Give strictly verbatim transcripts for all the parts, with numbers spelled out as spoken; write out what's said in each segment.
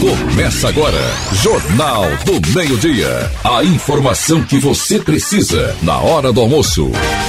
Começa agora, Jornal do Meio-Dia. A informação que você precisa na hora do almoço.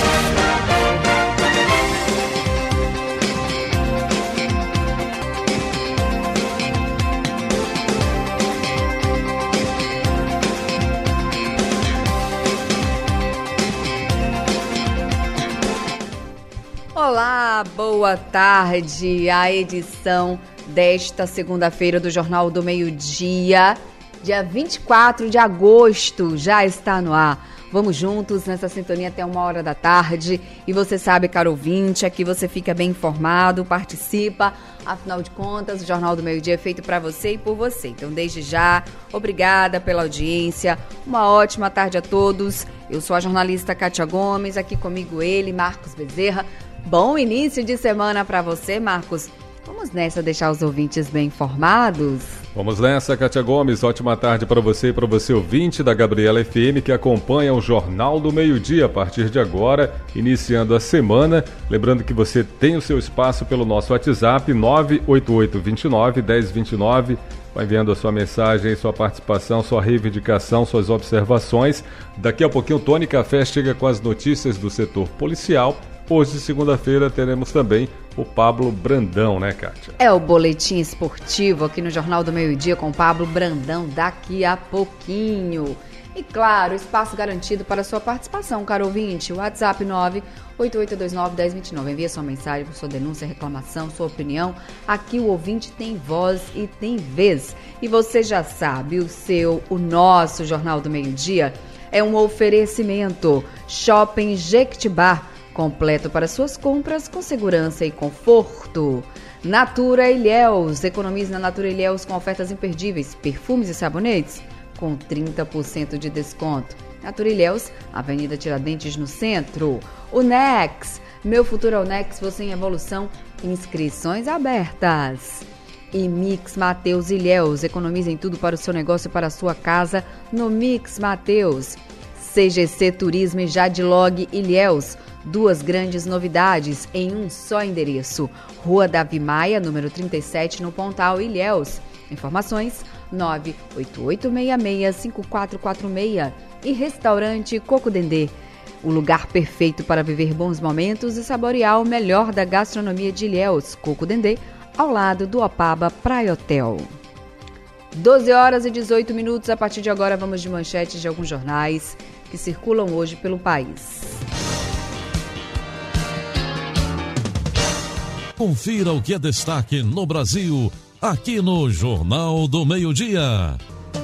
Olá, boa tarde. A edição desta segunda-feira do Jornal do Meio-Dia, dia vinte e quatro de agosto, já está no ar. Vamos juntos nessa sintonia até uma hora da tarde. E você sabe, caro ouvinte, aqui você fica bem informado, participa. Afinal de contas, o Jornal do Meio-Dia é feito para você e por você. Então, desde já, obrigada pela audiência. Uma ótima tarde a todos. Eu sou a jornalista Kátia Gomes, aqui comigo ele, Marcos Bezerra. Bom início de semana para você, Marcos. Vamos nessa deixar os ouvintes bem informados? Vamos nessa, Kátia Gomes. Ótima tarde para você e para você, ouvinte da Gabriela F M, que acompanha o Jornal do Meio-Dia a partir de agora, iniciando a semana. Lembrando que você tem o seu espaço pelo nosso WhatsApp, nove oito oito, dois nove, um zero dois nove. Vai enviando a sua mensagem, sua participação, sua reivindicação, suas observações. Daqui a pouquinho o Tony Café chega com as notícias do setor policial. Hoje, segunda-feira, teremos também o Pablo Brandão, né, Kátia? É o boletim esportivo aqui no Jornal do Meio-Dia com o Pablo Brandão daqui a pouquinho. E claro, espaço garantido para sua participação, caro ouvinte. WhatsApp nove oito oito dois nove, um zero dois nove. Envie sua mensagem, sua denúncia, reclamação, sua opinião. Aqui o ouvinte tem voz e tem vez. E você já sabe, o seu, o nosso Jornal do Meio-Dia é um oferecimento. Shopping Jequitibá. Completo para suas compras com segurança e conforto. Natura Ilhéus. Economize na Natura Ilhéus com ofertas imperdíveis. Perfumes e sabonetes com trinta por cento de desconto. Natura Ilhéus, Avenida Tiradentes, no centro. O Nex. Meu futuro é o Nex, você em evolução. Inscrições abertas. E Mix Mateus Ilhéus. Economize em tudo para o seu negócio e para a sua casa no Mix Mateus. C G C Turismo e Jadlog Ilhéus. Duas grandes novidades em um só endereço. Rua Davi Maia, número trinta e sete, no Pontal, Ilhéus. Informações nove oito oito seis seis cinco quatro quatro seis. E Restaurante Coco Dendê. O lugar perfeito para viver bons momentos e saborear o melhor da gastronomia de Ilhéus. Coco Dendê, ao lado do Opaba Praia Hotel. doze horas e dezoito minutos. A partir de agora, vamos de manchetes de alguns jornais que circulam hoje pelo país. Confira o que é destaque no Brasil, aqui no Jornal do Meio-Dia.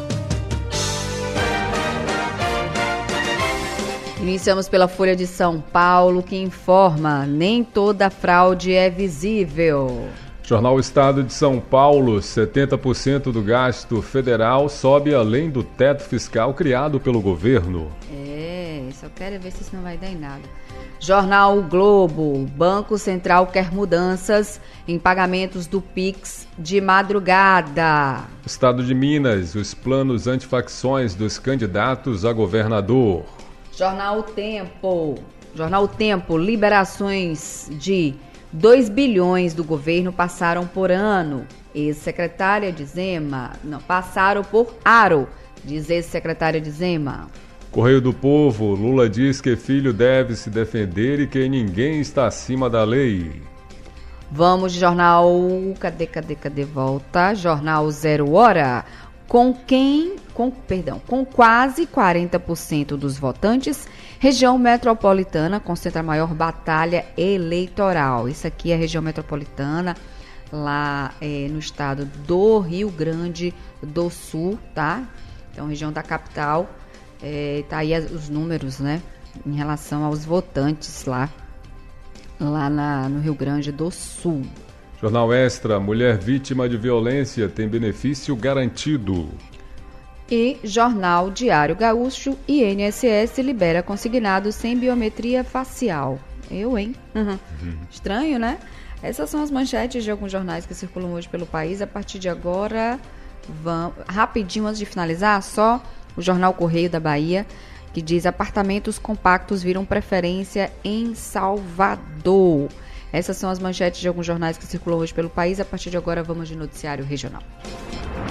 Iniciamos pela Folha de São Paulo, que informa: nem toda fraude é visível. Jornal Estado de São Paulo, setenta por cento do gasto federal sobe além do teto fiscal criado pelo governo. É, só quero ver se isso não vai dar em nada. Jornal o Globo, Banco Central quer mudanças em pagamentos do Pix de madrugada. Estado de Minas, os planos antifacções dos candidatos a governador. Jornal o Tempo, Jornal o Tempo, liberações de dois bilhões do governo passaram por ano. Ex-secretária de Zema, não, passaram por aro, diz ex-secretária de Zema. Correio do Povo, Lula diz que filho deve se defender e que ninguém está acima da lei. Vamos de jornal, cadê, cadê, cadê, volta, Jornal Zero Hora, com quem, com, perdão, com quase quarenta por cento dos votantes, região metropolitana concentra a maior batalha eleitoral. Isso aqui é a região metropolitana, lá é, no estado do Rio Grande do Sul, tá? Então, região da capital. É, tá aí os números, né, em relação aos votantes lá, lá na, no Rio Grande do Sul. Jornal Extra, mulher vítima de violência tem benefício garantido. E Jornal Diário Gaúcho, I N S S libera consignado sem biometria facial. Eu, hein? Uhum. Uhum. Estranho, né? Essas são as manchetes de alguns jornais que circulam hoje pelo país. A partir de agora, vamos, rapidinho antes de finalizar, só o Jornal Correio da Bahia, que diz: apartamentos compactos viram preferência em Salvador. Essas são as manchetes de alguns jornais que circulam hoje pelo país. A partir de agora, vamos de noticiário regional.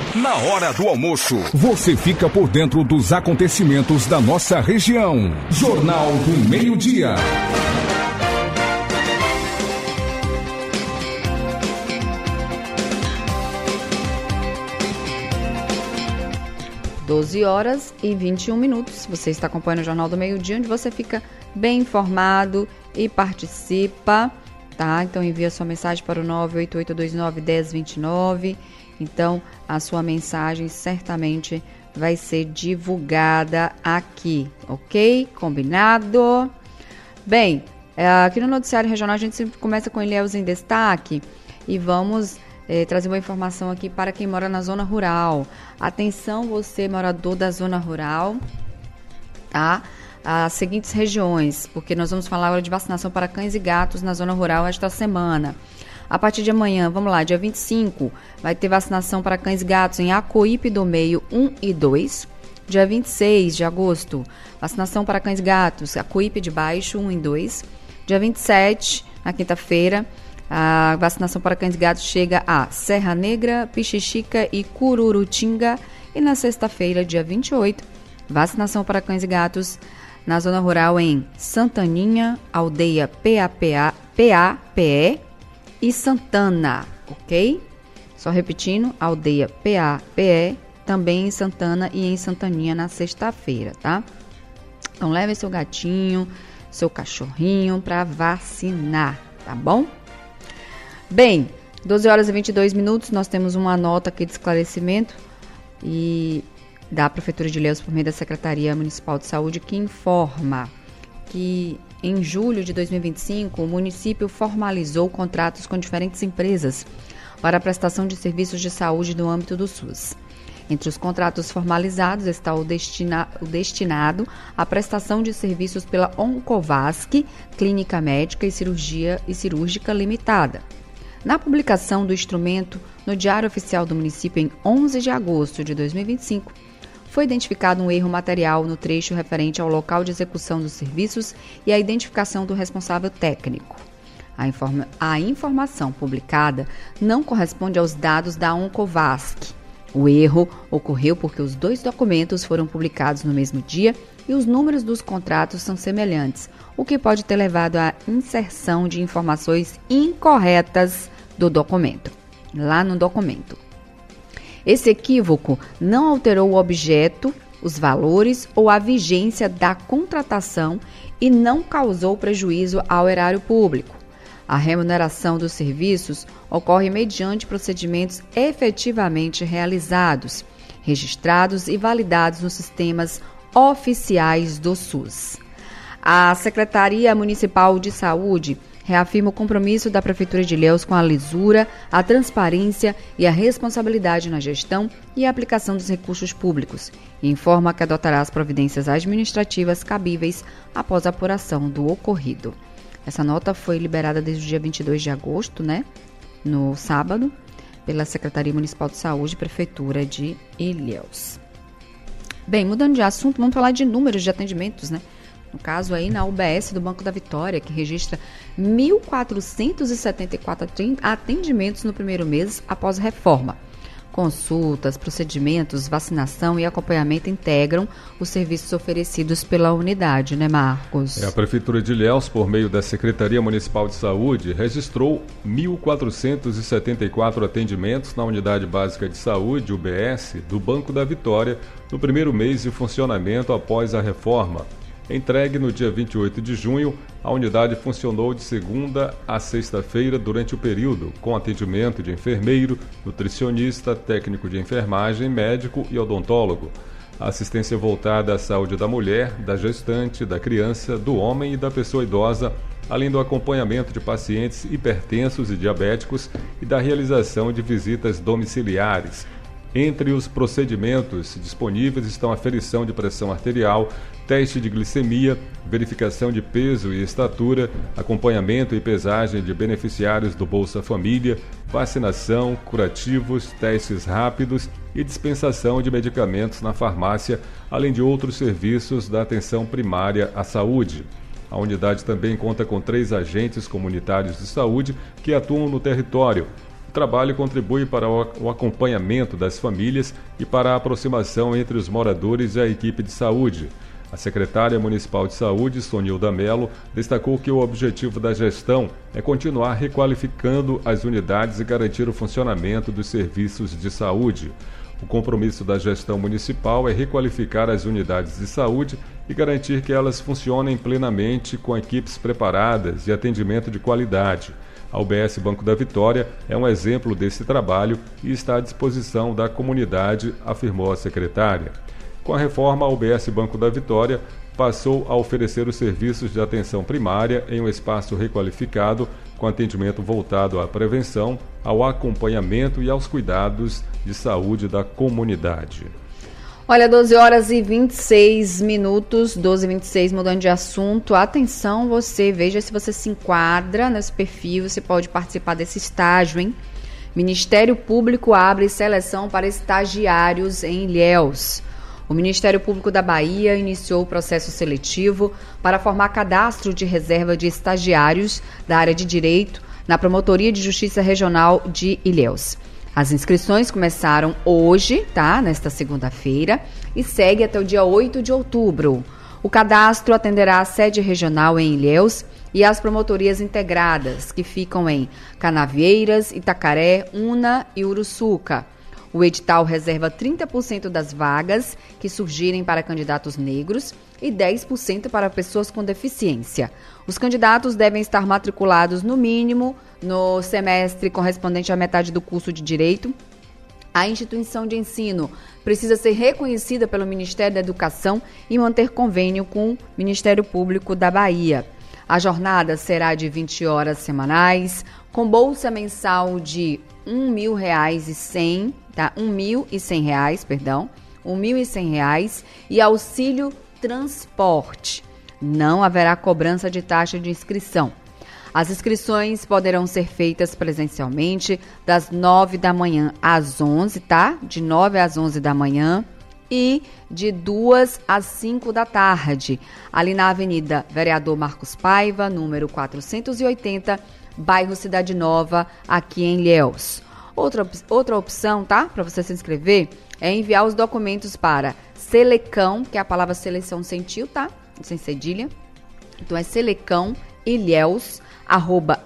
Na hora do almoço, você fica por dentro dos acontecimentos da nossa região. Jornal do Meio-Dia. doze horas e vinte e um minutos. Você está acompanhando o Jornal do Meio-Dia, onde você fica bem informado e participa, tá? Então envia sua mensagem para o nove oito oito dois nove um zero dois nove. Então a sua mensagem certamente vai ser divulgada aqui, ok? Combinado? Bem, aqui no Noticiário Regional a gente sempre começa com Ilhéus em Destaque e vamos É, trazer uma informação aqui para quem mora na zona rural. Atenção, você morador da zona rural, tá? As seguintes regiões, porque nós vamos falar agora de vacinação para cães e gatos na zona rural esta semana. A partir de amanhã, vamos lá, dia vinte e cinco, vai ter vacinação para cães e gatos em Acoípe do Meio um e dois. Dia vinte e seis de agosto, vacinação para cães e gatos, Acoípe de Baixo um e dois. Dia vinte e sete, na quinta-feira, a vacinação para cães e gatos chega a Serra Negra, Pichichica e Cururutinga. E na sexta-feira, dia vinte e oito, vacinação para cães e gatos na zona rural em Santaninha, Aldeia P A P E e Santana, ok? Só repetindo, Aldeia P A P E, também em Santana e em Santaninha na sexta-feira, tá? Então leve seu gatinho, seu cachorrinho para vacinar, tá bom? Bem, doze horas e vinte e dois minutos, nós temos uma nota aqui de esclarecimento e da Prefeitura de Ilhéus por meio da Secretaria Municipal de Saúde que informa que em julho de dois mil e vinte e cinco o município formalizou contratos com diferentes empresas para a prestação de serviços de saúde no âmbito do SUS. Entre os contratos formalizados está o, destina, o destinado à prestação de serviços pela Oncovasc, Clínica Médica e Cirurgia e Cirúrgica Limitada. Na publicação do instrumento no Diário Oficial do Município em onze de agosto de dois mil e vinte e cinco, foi identificado um erro material no trecho referente ao local de execução dos serviços e a identificação do responsável técnico. A, informa- a informação publicada não corresponde aos dados da Oncovasc. O erro ocorreu porque os dois documentos foram publicados no mesmo dia e os números dos contratos são semelhantes, o que pode ter levado à inserção de informações incorretas do documento, lá no documento. Esse equívoco não alterou o objeto, os valores ou a vigência da contratação e não causou prejuízo ao erário público. A remuneração dos serviços ocorre mediante procedimentos efetivamente realizados, registrados e validados nos sistemas oficiais do SUS. A Secretaria Municipal de Saúde reafirma o compromisso da Prefeitura de Ilhéus com a lisura, a transparência e a responsabilidade na gestão e aplicação dos recursos públicos e informa que adotará as providências administrativas cabíveis após a apuração do ocorrido. Essa nota foi liberada desde o dia vinte e dois de agosto, né, no sábado, pela Secretaria Municipal de Saúde e Prefeitura de Ilhéus. Bem, mudando de assunto, vamos falar de números de atendimentos, né? No caso aí na U B S do Banco da Vitória, que registra mil quatrocentos e setenta e quatro atendimentos no primeiro mês após reforma. Consultas, procedimentos, vacinação e acompanhamento integram os serviços oferecidos pela unidade, né, Marcos? É, a Prefeitura de Ilhéus, por meio da Secretaria Municipal de Saúde, registrou mil quatrocentos e setenta e quatro atendimentos na Unidade Básica de Saúde, U B S, do Banco da Vitória, no primeiro mês de funcionamento após a reforma. Entregue no dia vinte e oito de junho, a unidade funcionou de segunda a sexta-feira durante o período, com atendimento de enfermeiro, nutricionista, técnico de enfermagem, médico e odontólogo. A assistência voltada à saúde da mulher, da gestante, da criança, do homem e da pessoa idosa, além do acompanhamento de pacientes hipertensos e diabéticos e da realização de visitas domiciliares. Entre os procedimentos disponíveis estão aferição de pressão arterial, teste de glicemia, verificação de peso e estatura, acompanhamento e pesagem de beneficiários do Bolsa Família, vacinação, curativos, testes rápidos e dispensação de medicamentos na farmácia, além de outros serviços da atenção primária à saúde. A unidade também conta com três agentes comunitários de saúde que atuam no território. O trabalho contribui para o acompanhamento das famílias e para a aproximação entre os moradores e a equipe de saúde. A secretária municipal de saúde, Sonilda Mello, destacou que o objetivo da gestão é continuar requalificando as unidades e garantir o funcionamento dos serviços de saúde. O compromisso da gestão municipal é requalificar as unidades de saúde e garantir que elas funcionem plenamente com equipes preparadas e atendimento de qualidade. A U B S Banco da Vitória é um exemplo desse trabalho e está à disposição da comunidade, afirmou a secretária. Com a reforma, a U B S Banco da Vitória passou a oferecer os serviços de atenção primária em um espaço requalificado, com atendimento voltado à prevenção, ao acompanhamento e aos cuidados de saúde da comunidade. Olha, doze horas e vinte e seis minutos, doze e vinte e seis, mudando de assunto. Atenção, você, veja se você se enquadra nesse perfil, você pode participar desse estágio, hein? Ministério Público abre seleção para estagiários em Ilhéus. O Ministério Público da Bahia iniciou o processo seletivo para formar cadastro de reserva de estagiários da área de Direito na Promotoria de Justiça Regional de Ilhéus. As inscrições começaram hoje, tá? Nesta segunda-feira, e segue até o dia oito de outubro. O cadastro atenderá a sede regional em Ilhéus e as promotorias integradas, que ficam em Canavieiras, Itacaré, Una e Uruçuca. O edital reserva trinta por cento das vagas que surgirem para candidatos negros e dez por cento para pessoas com deficiência. Os candidatos devem estar matriculados, no mínimo, no semestre correspondente à metade do curso de Direito. A instituição de ensino precisa ser reconhecida pelo Ministério da Educação e manter convênio com o Ministério Público da Bahia. A jornada será de vinte horas semanais, com bolsa mensal de um mil reais e cem, tá? Um mil e cem reais, perdão, um mil e cem reais e auxílio transporte. Não haverá cobrança de taxa de inscrição. As inscrições poderão ser feitas presencialmente das nove da manhã às onze, tá? De nove às onze da manhã e de duas às cinco da tarde, ali na Avenida Vereador Marcos Paiva, número quatrocentos e oitenta, bairro Cidade Nova, aqui em Ilhéus. Outra, outra opção, tá? Para você se inscrever, é enviar os documentos para Selecão, que é a palavra seleção sem tio, tá? Sem cedilha. Então é selecão ilhéus arroba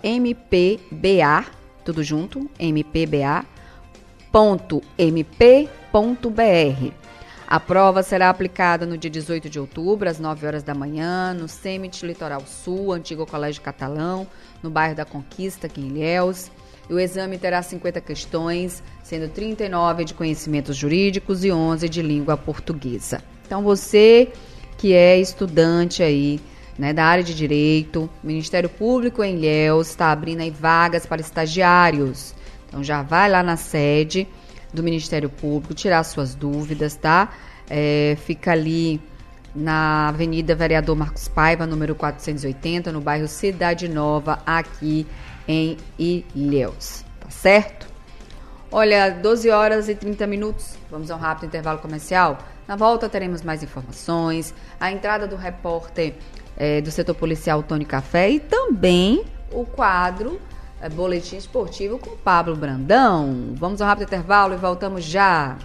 mpba, tudo junto, mpba ponto mp ponto br. A prova será aplicada no dia dezoito de outubro, às nove horas da manhã, no CEMIT Litoral Sul, antigo Colégio Catalão, no bairro da Conquista, aqui em Ilhéus. E o exame terá cinquenta questões, sendo trinta e nove de conhecimentos jurídicos e onze de língua portuguesa. Então, você que é estudante aí, né, da área de Direito, o Ministério Público em Ilhéus está abrindo aí vagas para estagiários. Então, já vai lá na sede do Ministério Público, tirar suas dúvidas, tá? É, fica ali na Avenida Vereador Marcos Paiva, número quatrocentos e oitenta, no bairro Cidade Nova, aqui em Ilhéus, tá certo? Olha, doze horas e trinta minutos, vamos a um rápido intervalo comercial. Na volta teremos mais informações, a entrada do repórter é, do setor policial Tony Café e também o quadro é, Boletim Esportivo com Pablo Brandão. Vamos a um rápido intervalo e voltamos já.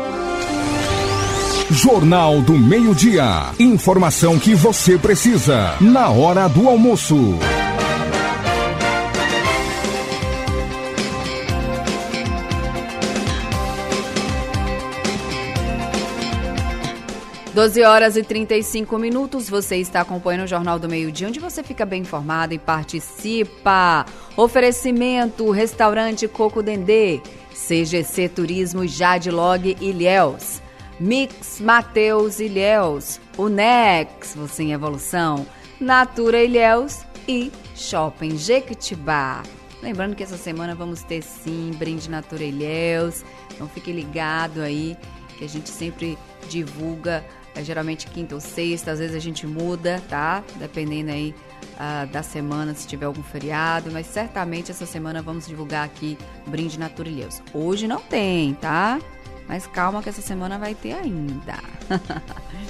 Jornal do Meio-Dia. Informação que você precisa na hora do almoço. doze horas e trinta e cinco minutos, você está acompanhando o Jornal do Meio-Dia, onde você fica bem informado e participa. Oferecimento, Restaurante Coco Dendê, C G C Turismo Jadlog Ilhéus, Mix Mateus Ilhéus, Unex, você em evolução, Natura Ilhéus e Shopping Jequitibá. Lembrando que essa semana vamos ter sim brinde Natura Ilhéus, então fique ligado aí que a gente sempre divulga. É geralmente quinta ou sexta, às vezes a gente muda, tá? Dependendo aí uh, da semana, se tiver algum feriado. Mas certamente essa semana vamos divulgar aqui brinde Natura Ilhéus. Hoje não tem, tá? Mas calma que essa semana vai ter ainda.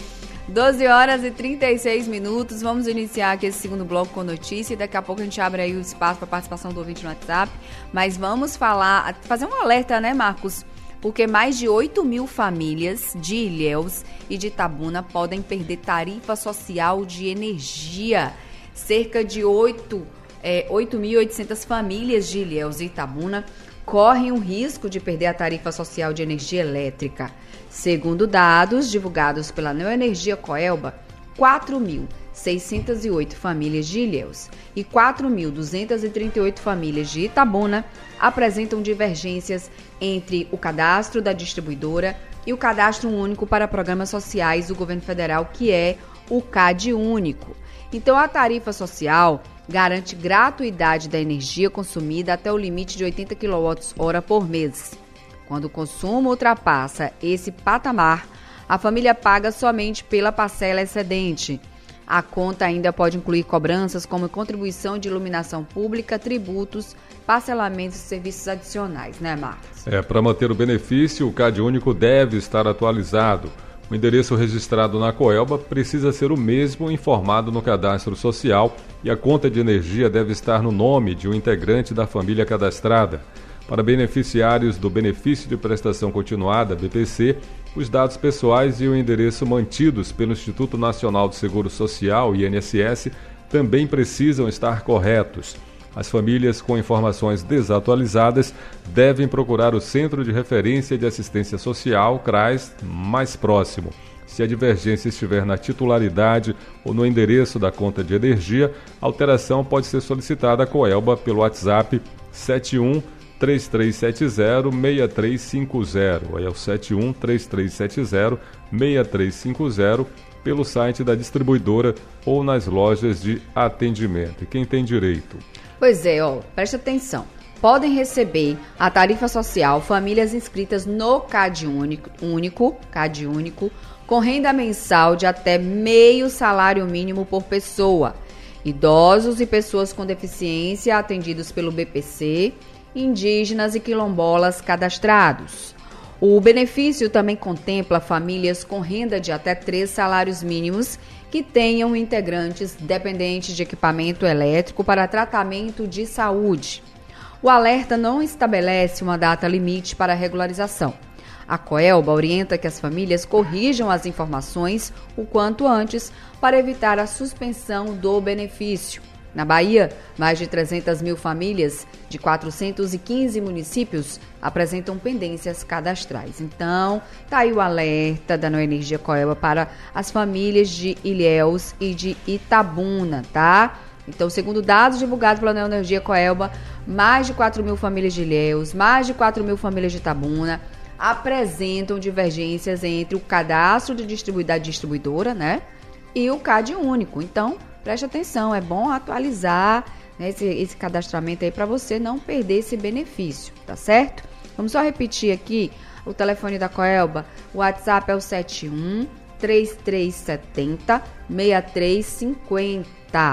doze horas e trinta e seis minutos. Vamos iniciar aqui esse segundo bloco com notícia e daqui a pouco a gente abre aí o espaço para participação do ouvinte no WhatsApp. Mas vamos falar, fazer um alerta, né, Marcos? Porque mais de oito mil famílias de Ilhéus e de Itabuna podem perder tarifa social de energia. Cerca de oito mil e oitocentas famílias de Ilhéus e Itabuna correm o risco de perder a tarifa social de energia elétrica. Segundo dados divulgados pela Neoenergia Coelba, quatro mil seiscentas e oito famílias de Ilhéus e quatro mil duzentas e trinta e oito famílias de Itabuna apresentam divergências entre o cadastro da distribuidora e o cadastro único para programas sociais do governo federal, que é o CadÚnico. Então, a tarifa social garante gratuidade da energia consumida até o limite de oitenta quilowatt-hora por mês. Quando o consumo ultrapassa esse patamar, a família paga somente pela parcela excedente. A conta ainda pode incluir cobranças como contribuição de iluminação pública, tributos, parcelamentos e serviços adicionais, né, Marcos? É, para manter o benefício, o CadÚnico deve estar atualizado. O endereço registrado na Coelba precisa ser o mesmo informado no cadastro social e a conta de energia deve estar no nome de um integrante da família cadastrada. Para beneficiários do Benefício de Prestação Continuada, B P C, os dados pessoais e o endereço mantidos pelo Instituto Nacional do Seguro Social, I N S S, também precisam estar corretos. As famílias com informações desatualizadas devem procurar o Centro de Referência de Assistência Social, CRAS, mais próximo. Se a divergência estiver na titularidade ou no endereço da conta de energia, a alteração pode ser solicitada à Coelba pelo WhatsApp sete um três três sete zero seis três cinco zero. Aí é o sete um três três sete zero seis três cinco zero pelo site da distribuidora ou nas lojas de atendimento. E quem tem direito? Pois é, ó, preste atenção. Podem receber a tarifa social famílias inscritas no CadÚnico, único, CadÚnico, com renda mensal de até meio salário mínimo por pessoa. Idosos e pessoas com deficiência atendidos pelo B P C, indígenas e quilombolas cadastrados. O benefício também contempla famílias com renda de até três salários mínimos que tenham integrantes dependentes de equipamento elétrico para tratamento de saúde. O alerta não estabelece uma data limite para a regularização. A Coelba orienta que as famílias corrijam as informações o quanto antes para evitar a suspensão do benefício. Na Bahia, mais de trezentas mil famílias de quatrocentos e quinze municípios apresentam pendências cadastrais. Então, tá aí o alerta da Neoenergia Coelba para as famílias de Ilhéus e de Itabuna, tá? Então, segundo dados divulgados pela Neoenergia Coelba, mais de quatro mil famílias de Ilhéus, mais de quatro mil famílias de Itabuna apresentam divergências entre o cadastro de distribuidora, distribuidora, né, e o CadÚnico. Então, preste atenção, é bom atualizar, né, esse, esse cadastramento aí para você não perder esse benefício, tá certo? Vamos só repetir aqui o telefone da Coelba. O WhatsApp é o sete um três três sete zero seis três cinco zero.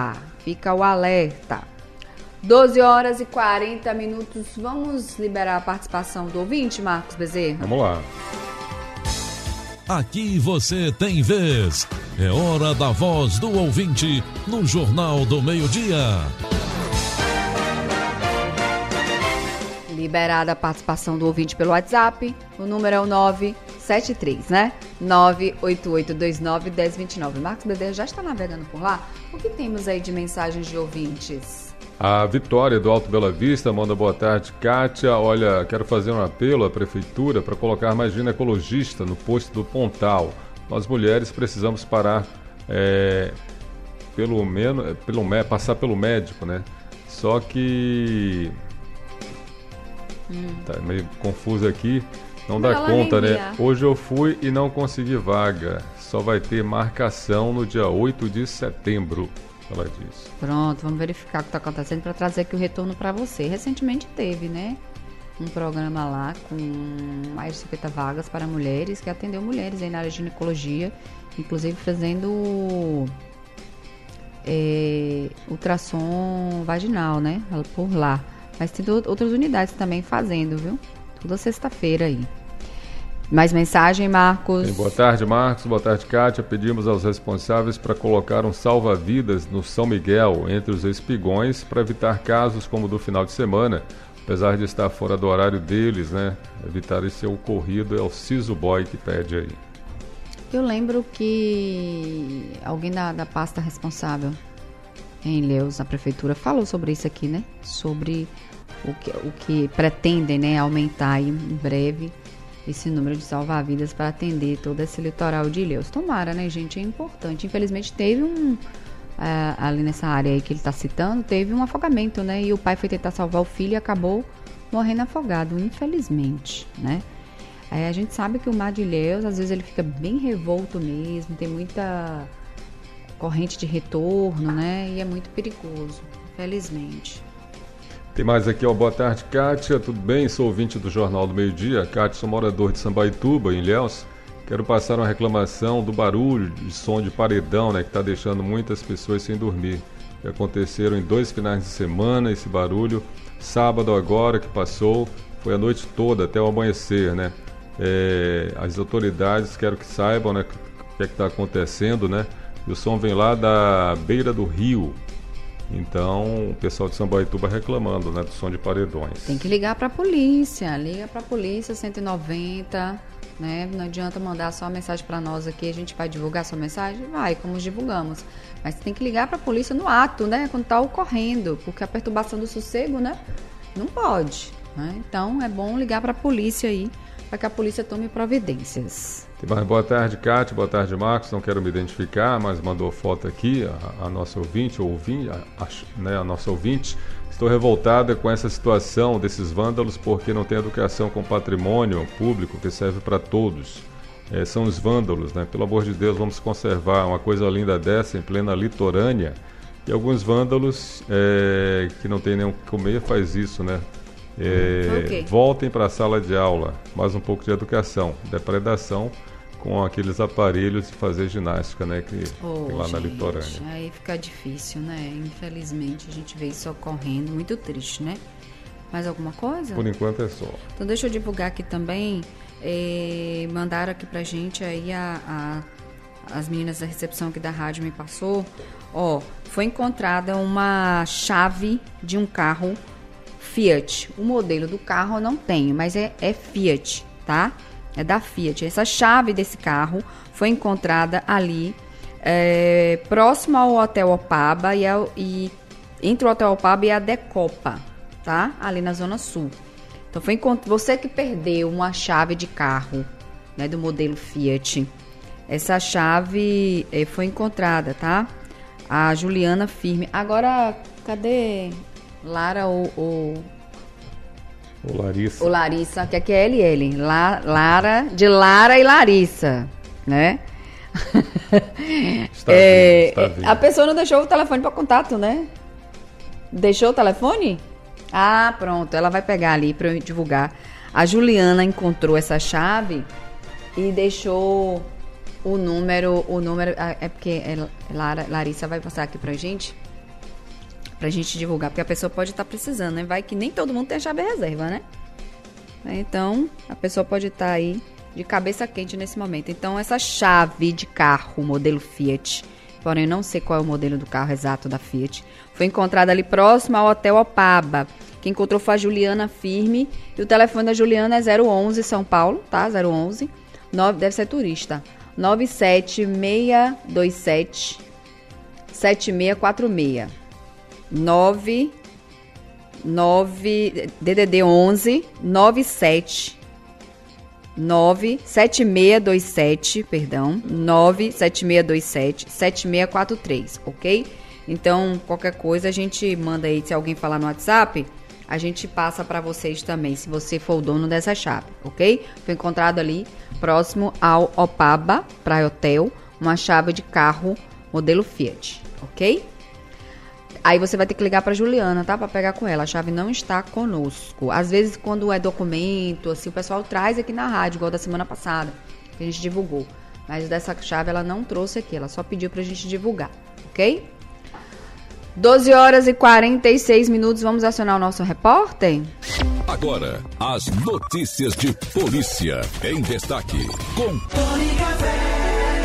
Fica o alerta. doze horas e quarenta minutos. Vamos liberar a participação do ouvinte, Marcos Bezerra? Vamos lá. Aqui você tem vez. É hora da voz do ouvinte no Jornal do Meio-Dia. Liberada a participação do ouvinte pelo WhatsApp. O número é o nove sete três, né? nove oito oito dois nove um zero dois nove. Marcos Bezerra já está navegando por lá? O que temos aí de mensagens de ouvintes? A Vitória do Alto Bela Vista manda boa tarde, Kátia. Olha, quero fazer um apelo à prefeitura para colocar mais ginecologista no posto do Pontal. Nós mulheres precisamos parar, é, pelo menos, pelo, passar pelo médico, né? Só que hum. tá meio confuso aqui, não dá Ela conta, envia. né? Hoje eu fui e não consegui vaga. Só vai ter marcação no dia oito de setembro. Ela diz. Pronto, vamos verificar o que está acontecendo para trazer aqui o retorno para você. Recentemente teve, né, um programa lá com mais de cinquenta vagas para mulheres, que atendeu mulheres aí na área de ginecologia, inclusive fazendo é, ultrassom vaginal, né, por lá. Mas tem outras unidades também fazendo, viu? Toda sexta-feira aí. Mais mensagem, Marcos? Bem, boa tarde, Marcos. Boa tarde, Kátia. Pedimos aos responsáveis para colocar um salva-vidas no São Miguel, entre os espigões, para evitar casos como o do final de semana, apesar de estar fora do horário deles, né? Evitar esse ocorrido, é o Ciso Boy que pede aí. Eu lembro que alguém da, da pasta responsável em Ilhéus, na prefeitura, falou sobre isso aqui, né? Sobre o que, o que pretendem, né, aumentar aí em breve esse número de salva-vidas para atender todo esse litoral de Ilhéus. Tomara, né, gente? É importante. Infelizmente teve um, uh, ali nessa área aí que ele está citando, teve um afogamento, né? E o pai foi tentar salvar o filho e acabou morrendo afogado, infelizmente, né? Aí a gente sabe que o mar de Ilhéus, às vezes ele fica bem revolto mesmo, tem muita corrente de retorno, né? E é muito perigoso, infelizmente. Tem mais aqui, ó. Boa tarde, Kátia. Tudo bem? Sou ouvinte do Jornal do Meio Dia. Kátia, sou morador de Sambaituba, em Ilhéus. Quero passar uma reclamação do barulho de som de paredão, né? Que está deixando muitas pessoas sem dormir. Que aconteceram em dois finais de semana, esse barulho. Sábado agora que passou, foi a noite toda, até o amanhecer, né? É, as autoridades, quero que saibam, né? O que é que está acontecendo, né? E o som vem lá da beira do rio. Então, o pessoal de Sambaituba reclamando, né, do som de paredões. Tem que ligar para a polícia, liga para a polícia cento e noventa, né? Não adianta mandar só a mensagem para nós aqui, a gente vai divulgar sua mensagem? Vai, como divulgamos. Mas tem que ligar para a polícia no ato, né, quando está ocorrendo, porque a perturbação do sossego, né, não pode, né? Então, é bom ligar para a polícia aí, para que a polícia tome providências. Boa tarde, Kátia. Boa tarde, Marcos. Não quero me identificar, mas mandou foto aqui, a, a nossa ouvinte, ou ouvinte, a, a, né, a nossa ouvinte. Estou revoltada com essa situação desses vândalos porque não tem educação com patrimônio público que serve para todos. É, são os vândalos, né? Pelo amor de Deus, vamos conservar uma coisa linda dessa em plena litorânea. E alguns vândalos é, que não tem nem o que comer faz isso, né? É, okay. Voltem para a sala de aula, mais um pouco de educação, depredação com aqueles aparelhos de fazer ginástica, né, que oh, tem lá gente, na litorânea. Aí fica difícil, né? Infelizmente a gente vê isso ocorrendo, muito triste, né? Mais alguma coisa? Por enquanto é só. Então deixa eu divulgar aqui também, eh, mandaram aqui pra gente aí a, a, as meninas da recepção aqui da rádio me passou, ó, foi encontrada uma chave de um carro Fiat. O modelo do carro eu não tenho, mas é, é Fiat, tá? É da Fiat. Essa chave desse carro foi encontrada ali, é, próximo ao Hotel Opaba e, ao, e entre o Hotel Opaba e a Decopa, tá? Ali na Zona Sul. Então foi você que perdeu uma chave de carro, né, do modelo Fiat. Essa chave é, foi encontrada, tá? A Juliana Firme. Agora, cadê Lara ou... ou... O Larissa. O Larissa, que aqui é L L. La, Lara, de Lara e Larissa, né? Está é, vindo, está vindo. A pessoa não deixou o telefone para contato, né? Deixou o telefone? Ah, pronto. Ela vai pegar ali para eu divulgar. A Juliana encontrou essa chave e deixou o número... O número é porque Lara, Larissa vai passar aqui pra gente... Pra gente divulgar, porque a pessoa pode estar precisando, né? Vai que nem todo mundo tem a chave reserva, né? Então, a pessoa pode estar aí de cabeça quente nesse momento. Então, essa chave de carro, modelo Fiat, porém eu não sei qual é o modelo do carro exato da Fiat, foi encontrada ali próximo ao Hotel Opaba. Quem encontrou foi a Juliana Firme, e o telefone da Juliana é zero onze São Paulo, tá? zero onze, nove, deve ser turista, nove sete seis dois sete sete seis quatro seis. nove nove D D D onze nove sete nove sete seis dois sete, perdão, nove sete seis dois sete sete seis quatro três, ok? Então, qualquer coisa a gente manda aí, se alguém falar no WhatsApp, a gente passa para vocês também, se você for o dono dessa chave, ok? Foi encontrado ali, próximo ao Opaba, Praia Hotel, uma chave de carro modelo Fiat, ok? Aí você vai ter que ligar para Juliana, tá? Para pegar com ela. A chave não está conosco. Às vezes, quando é documento, assim, o pessoal traz aqui na rádio, igual da semana passada, que a gente divulgou. Mas dessa chave ela não trouxe aqui, ela só pediu pra gente divulgar, ok? doze horas e quarenta e seis minutos, vamos acionar o nosso repórter? Agora, as notícias de polícia em destaque com Tony Café.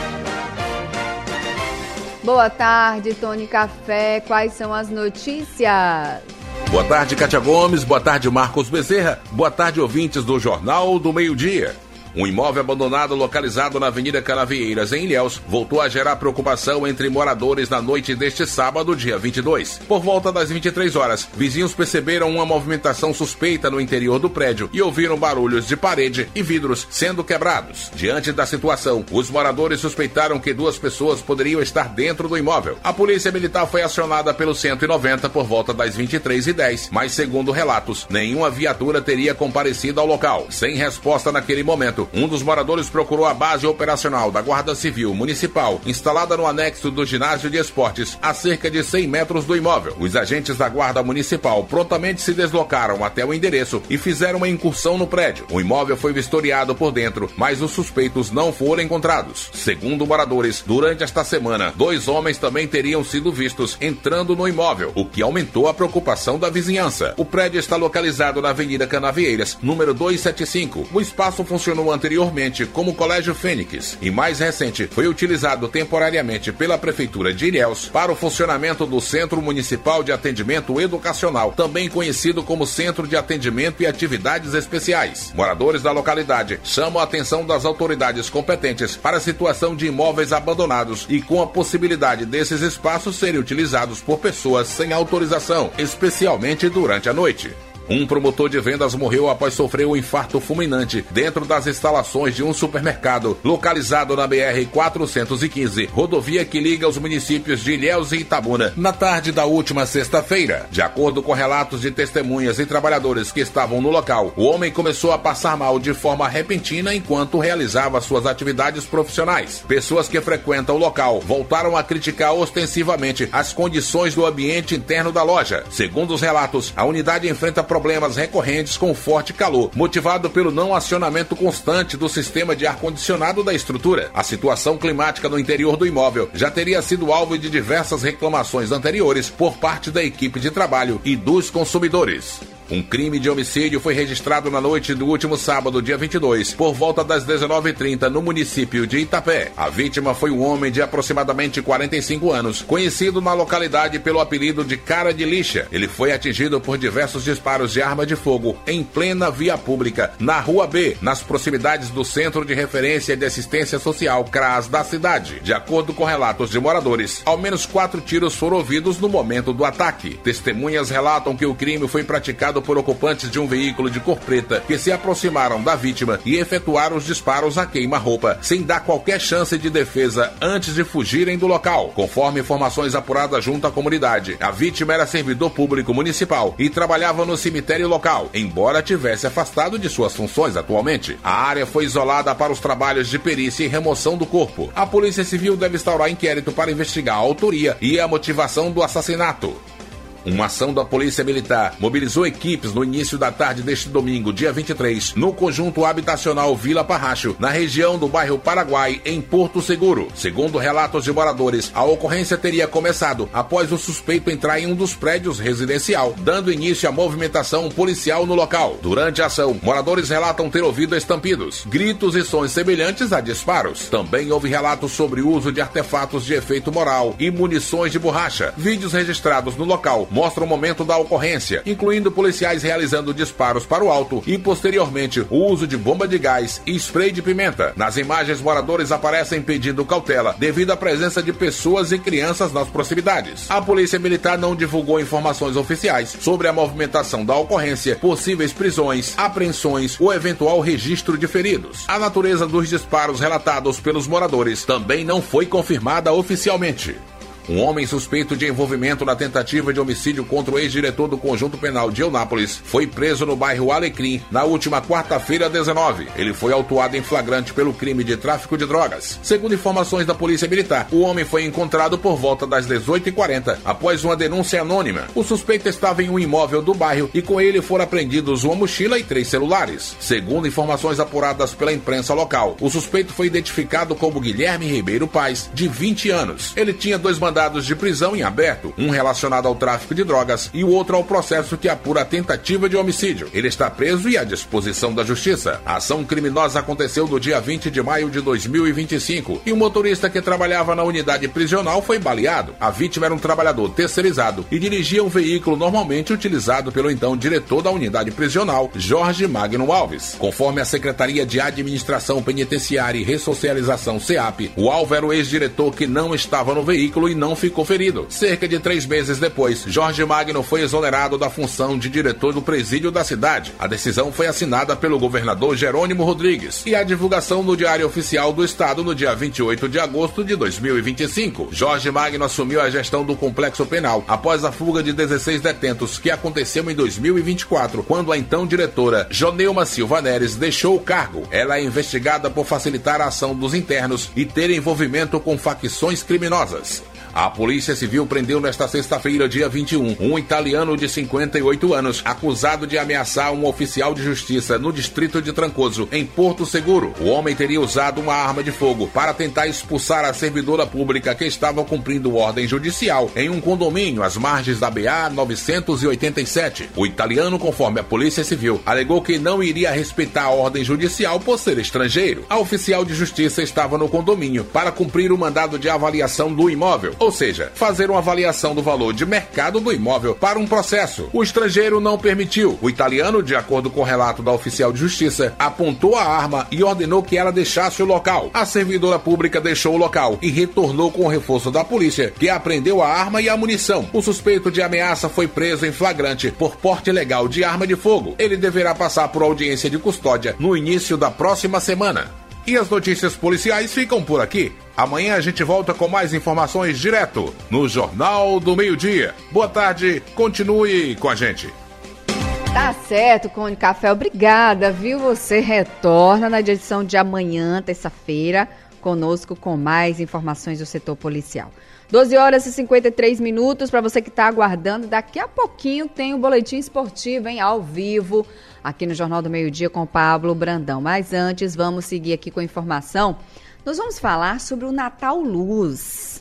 Boa tarde, Tony Café. Quais são as notícias? Boa tarde, Kátia Gomes. Boa tarde, Marcos Bezerra. Boa tarde, ouvintes do Jornal do Meio-Dia. Um imóvel abandonado localizado na Avenida Canavieiras, em Ilhéus, voltou a gerar preocupação entre moradores na noite deste sábado, dia vinte e dois. Por volta das vinte e três horas, vizinhos perceberam uma movimentação suspeita no interior do prédio e ouviram barulhos de parede e vidros sendo quebrados. Diante da situação, os moradores suspeitaram que duas pessoas poderiam estar dentro do imóvel. A polícia militar foi acionada pelo cento e noventa por volta das vinte e três e dez, mas segundo relatos, nenhuma viatura teria comparecido ao local. Sem resposta naquele momento, um dos moradores procurou a base operacional da Guarda Civil Municipal, instalada no anexo do ginásio de esportes, a cerca de cem metros do imóvel. Os agentes da Guarda Municipal prontamente se deslocaram até o endereço e fizeram uma incursão no prédio. O imóvel foi vistoriado por dentro, mas os suspeitos não foram encontrados. Segundo moradores, durante esta semana, dois homens também teriam sido vistos entrando no imóvel, o que aumentou a preocupação da vizinhança. O prédio está localizado na Avenida Canavieiras, número duzentos e setenta e cinco. O espaço funcionou anteriormente como Colégio Fênix e, mais recente, foi utilizado temporariamente pela Prefeitura de Ilhéus para o funcionamento do Centro Municipal de Atendimento Educacional, também conhecido como Centro de Atendimento e Atividades Especiais. Moradores da localidade chamam a atenção das autoridades competentes para a situação de imóveis abandonados e com a possibilidade desses espaços serem utilizados por pessoas sem autorização, especialmente durante a noite. Um promotor de vendas morreu após sofrer um infarto fulminante dentro das instalações de um supermercado localizado na B R quatrocentos e quinze, rodovia que liga os municípios de Ilhéus e Itabuna, na tarde da última sexta-feira. De acordo com relatos de testemunhas e trabalhadores que estavam no local, o homem começou a passar mal de forma repentina enquanto realizava suas atividades profissionais. Pessoas que frequentam o local voltaram a criticar ostensivamente as condições do ambiente interno da loja. Segundo os relatos, a unidade enfrenta problemas recorrentes com forte calor, motivado pelo não acionamento constante do sistema de ar-condicionado da estrutura. A situação climática no interior do imóvel já teria sido alvo de diversas reclamações anteriores por parte da equipe de trabalho e dos consumidores. Um crime de homicídio foi registrado na noite do último sábado, dia vinte e dois, por volta das dezenove e trinta, no município de Itapé. A vítima foi um homem de aproximadamente quarenta e cinco anos, conhecido na localidade pelo apelido de Cara de Lixa. Ele foi atingido por diversos disparos de arma de fogo em plena via pública, na Rua B, nas proximidades do Centro de Referência de Assistência Social, CRAS, da cidade. De acordo com relatos de moradores, ao menos quatro tiros foram ouvidos no momento do ataque. Testemunhas relatam que o crime foi praticado por ocupantes de um veículo de cor preta que se aproximaram da vítima e efetuaram os disparos a queima-roupa, sem dar qualquer chance de defesa antes de fugirem do local. Conforme informações apuradas junto à comunidade, a vítima era servidor público municipal e trabalhava no cemitério local, embora tivesse afastado de suas funções atualmente. A área foi isolada para os trabalhos de perícia e remoção do corpo. A Polícia Civil deve instaurar inquérito para investigar a autoria e a motivação do assassinato. Uma ação da Polícia Militar mobilizou equipes no início da tarde deste domingo, dia vinte e três, no conjunto habitacional Vila Parracho, na região do bairro Paraguai, em Porto Seguro. Segundo relatos de moradores, a ocorrência teria começado após o suspeito entrar em um dos prédios residencial, dando início à movimentação policial no local. Durante a ação, moradores relatam ter ouvido estampidos, gritos e sons semelhantes a disparos. Também houve relatos sobre o uso de artefatos de efeito moral e munições de borracha. Vídeos registrados no local mostra o momento da ocorrência, incluindo policiais realizando disparos para o alto e, posteriormente, o uso de bomba de gás e spray de pimenta. Nas imagens, moradores aparecem pedindo cautela devido à presença de pessoas e crianças nas proximidades. A Polícia Militar não divulgou informações oficiais sobre a movimentação da ocorrência, possíveis prisões, apreensões ou eventual registro de feridos. A natureza dos disparos relatados pelos moradores também não foi confirmada oficialmente. Um homem suspeito de envolvimento na tentativa de homicídio contra o ex-diretor do Conjunto Penal de Eunápolis foi preso no bairro Alecrim na última quarta-feira, dezenove. Ele foi autuado em flagrante pelo crime de tráfico de drogas. Segundo informações da Polícia Militar, o homem foi encontrado por volta das dezoito e quarenta, após uma denúncia anônima. O suspeito estava em um imóvel do bairro e com ele foram apreendidos uma mochila e três celulares. Segundo informações apuradas pela imprensa local, o suspeito foi identificado como Guilherme Ribeiro Paz, de vinte anos. Ele tinha dois mandatos mandados de prisão em aberto, um relacionado ao tráfico de drogas e o outro ao processo que apura a tentativa de homicídio. Ele está preso e à disposição da justiça. A ação criminosa aconteceu no dia vinte de maio de dois mil e vinte e cinco e o motorista que trabalhava na unidade prisional foi baleado. A vítima era um trabalhador terceirizado e dirigia um veículo normalmente utilizado pelo então diretor da unidade prisional, Jorge Magno Alves. Conforme a Secretaria de Administração Penitenciária e Ressocialização, SEAP, o alvo era o ex-diretor que não estava no veículo e não ficou ferido. Cerca de três meses depois, Jorge Magno foi exonerado da função de diretor do presídio da cidade. A decisão foi assinada pelo governador Jerônimo Rodrigues e a divulgação no Diário Oficial do Estado no dia vinte e oito de agosto de dois mil e vinte e cinco. Jorge Magno assumiu a gestão do complexo penal após a fuga de dezesseis detentos que aconteceu em dois mil e vinte e quatro, quando a então diretora Joneuma Silva Neres deixou o cargo. Ela é investigada por facilitar a ação dos internos e ter envolvimento com facções criminosas. A Polícia Civil prendeu nesta sexta-feira, dia vinte e um, um italiano de cinquenta e oito anos, acusado de ameaçar um oficial de justiça no distrito de Trancoso, em Porto Seguro. O homem teria usado uma arma de fogo para tentar expulsar a servidora pública que estava cumprindo ordem judicial em um condomínio às margens da B A novecentos e oitenta e sete. O italiano, conforme a Polícia Civil, alegou que não iria respeitar a ordem judicial por ser estrangeiro. A oficial de justiça estava no condomínio para cumprir o mandado de avaliação do imóvel, ou seja, fazer uma avaliação do valor de mercado do imóvel para um processo. O estrangeiro não permitiu. O italiano, de acordo com o relato da oficial de justiça, apontou a arma e ordenou que ela deixasse o local. A servidora pública deixou o local e retornou com o reforço da polícia, que apreendeu a arma e a munição. O suspeito de ameaça foi preso em flagrante por porte ilegal de arma de fogo. Ele deverá passar por audiência de custódia no início da próxima semana. E as notícias policiais ficam por aqui. Amanhã a gente volta com mais informações direto no Jornal do Meio-Dia. Boa tarde, continue com a gente. Tá certo, Cone Café, obrigada, viu? Você retorna na edição de amanhã, terça-feira, conosco com mais informações do setor policial. doze horas e cinquenta e três minutos, para você que está aguardando, daqui a pouquinho tem o Boletim Esportivo, hein, ao vivo, aqui no Jornal do Meio-Dia com Pablo Brandão. Mas antes, vamos seguir aqui com a informação. Nós vamos falar sobre o Natal Luz.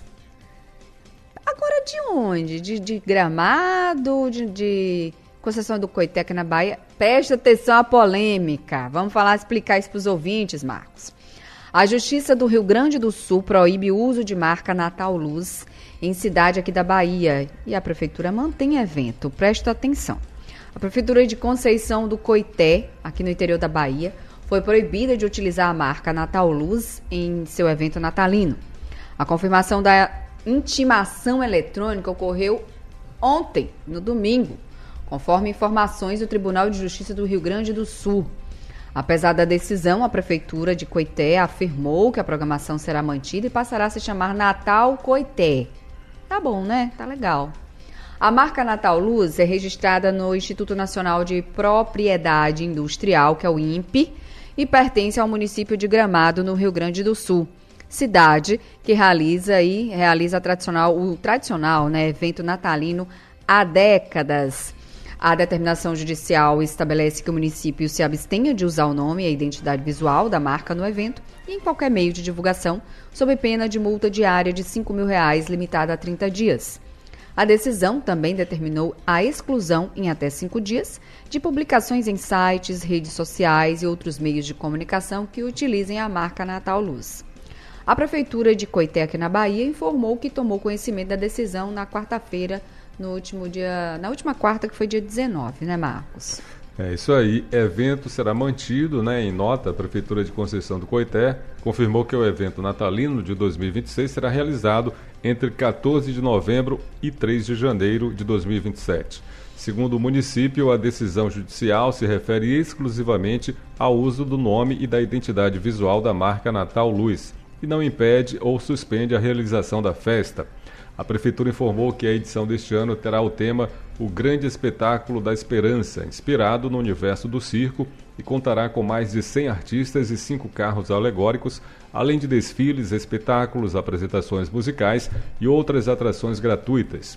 Agora de onde? De, de Gramado, de, de Conceição do Coité aqui na Bahia? Presta atenção à polêmica. Vamos falar, explicar isso para os ouvintes, Marcos. A Justiça do Rio Grande do Sul proíbe o uso de marca Natal Luz em cidade aqui da Bahia e a Prefeitura mantém evento. Presta atenção. A Prefeitura de Conceição do Coité, aqui no interior da Bahia, foi proibida de utilizar a marca Natal Luz em seu evento natalino. A confirmação da intimação eletrônica ocorreu ontem, no domingo, conforme informações do Tribunal de Justiça do Rio Grande do Sul. Apesar da decisão, a Prefeitura de Coité afirmou que a programação será mantida e passará a se chamar Natal Coité. Tá bom, né? Tá legal. A marca Natal Luz é registrada no Instituto Nacional de Propriedade Industrial, que é o I N P, e pertence ao município de Gramado, no Rio Grande do Sul, cidade que realiza, aí, realiza a tradicional, o tradicional né, evento natalino há décadas. A determinação judicial estabelece que o município se abstenha de usar o nome e a identidade visual da marca no evento e em qualquer meio de divulgação, sob pena de multa diária de cinco mil reais, limitada a trinta dias. A decisão também determinou a exclusão, em até cinco dias, de publicações em sites, redes sociais e outros meios de comunicação que utilizem a marca Natal Luz. A Prefeitura de Coité, aqui na Bahia, informou que tomou conhecimento da decisão na quarta-feira, no último dia, na última quarta, que foi dia dezenove, né, Marcos? É isso aí, evento será mantido, né, em nota. A Prefeitura de Conceição do Coité confirmou que o evento natalino de dois mil e vinte e seis será realizado entre quatorze de novembro e três de janeiro de dois mil e vinte e sete. Segundo o município, a decisão judicial se refere exclusivamente ao uso do nome e da identidade visual da marca Natal Luz e não impede ou suspende a realização da festa. A Prefeitura informou que a edição deste ano terá o tema O Grande Espetáculo da Esperança, inspirado no universo do circo, e contará com mais de cem artistas e cinco carros alegóricos, além de desfiles, espetáculos, apresentações musicais e outras atrações gratuitas.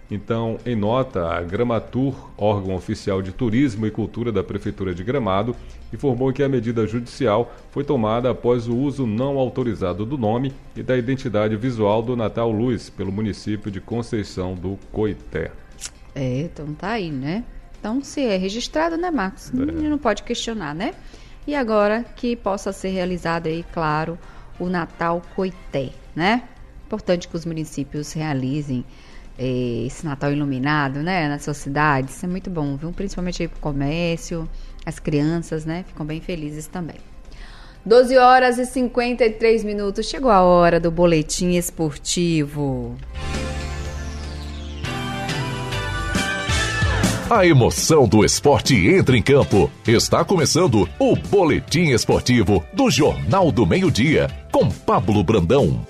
Então, em nota, a Gramatur, órgão oficial de turismo e cultura da Prefeitura de Gramado, informou que a medida judicial foi tomada após o uso não autorizado do nome e da identidade visual do Natal Luz pelo município de Conceição do Coité. É, então tá aí, né? Então, se é registrado, né, Marcos? É. Não pode questionar, né? E agora que possa ser realizado aí, claro, o Natal Coité, né? Importante que os municípios realizem esse Natal iluminado, né, nas suas cidades. Isso é muito bom, viu? Principalmente aí pro comércio, as crianças, né, ficam bem felizes também. doze horas e cinquenta e três minutos, chegou a hora do boletim esportivo. A emoção do esporte entra em campo. Está começando o boletim esportivo do Jornal do Meio-Dia, com Pablo Brandão.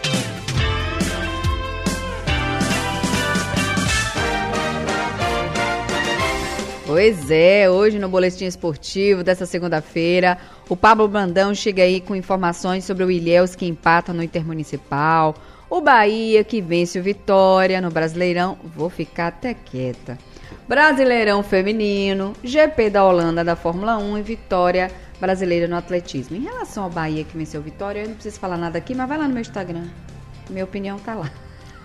Pois é, hoje no Boletim Esportivo dessa segunda-feira, o Pablo Brandão chega aí com informações sobre o Ilhéus que empata no Intermunicipal, o Bahia que vence o Vitória no Brasileirão, vou ficar até quieta, Brasileirão Feminino, G P da Holanda da Fórmula um e Vitória Brasileira no Atletismo. Em relação ao Bahia que venceu o Vitória, eu não preciso falar nada aqui, mas vai lá no meu Instagram, minha opinião tá lá.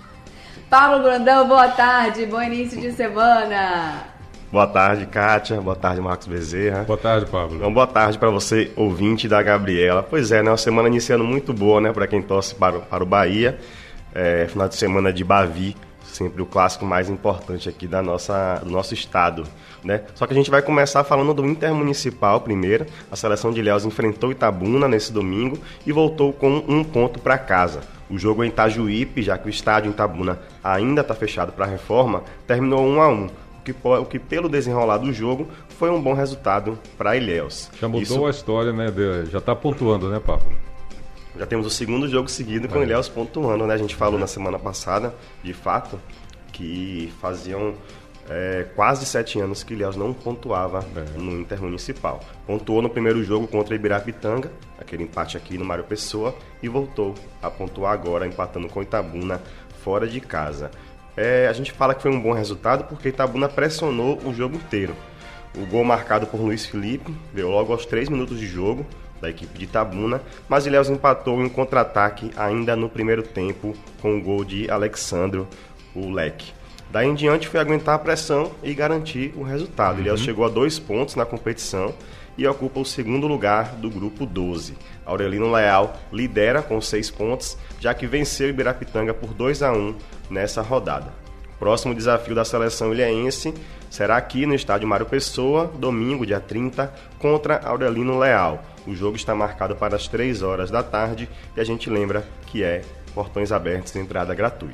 Pablo Brandão, boa tarde, bom início de semana. Boa tarde, Kátia. Boa tarde, Marcos Bezerra. Boa tarde, Pablo. Então, boa tarde para você, ouvinte da Gabriela. Pois é, né? Uma semana iniciando muito boa, né? Para quem torce para o, para o Bahia. É, final de semana de Bavi, sempre o clássico mais importante aqui da nossa, do nosso estado, né? Só que a gente vai começar falando do Intermunicipal primeiro. A seleção de Ilhéus enfrentou Itabuna nesse domingo e voltou com um ponto para casa. O jogo em Itajuípe, já que o estádio em Itabuna ainda está fechado para reforma, terminou um a um. O que, o que pelo desenrolar do jogo foi um bom resultado para Ilhéus. Já mudou Isso... a história, né? De... Já está pontuando, né, Pablo? Já temos o segundo jogo seguido com é. o Ilhéus pontuando, né? A gente falou é. na semana passada, de fato, que faziam é, quase sete anos que Ilhéus não pontuava é. no Intermunicipal. Pontuou no primeiro jogo contra Ibirapitanga, aquele empate aqui no Mário Pessoa, e voltou a pontuar agora, empatando com Itabuna fora de casa. É, a gente fala que foi um bom resultado porque Itabuna pressionou o jogo inteiro. O gol marcado por Luiz Felipe veio logo aos três minutos de jogo da equipe de Itabuna, mas Ilhéus empatou em um contra-ataque ainda no primeiro tempo com o gol de Alexandro, o Leque. Daí em diante foi aguentar a pressão e garantir o resultado. Uhum. Ilhéus chegou a dois pontos na competição e ocupa o segundo lugar do grupo doze. Aurelino Leal lidera com seis pontos, já que venceu o Ibirapitanga por dois a um nessa rodada. O próximo desafio da seleção ilhéense será aqui no estádio Mário Pessoa, domingo, dia trinta, contra Aurelino Leal. O jogo está marcado para as três horas da tarde e a gente lembra que é portões abertos e entrada gratuita.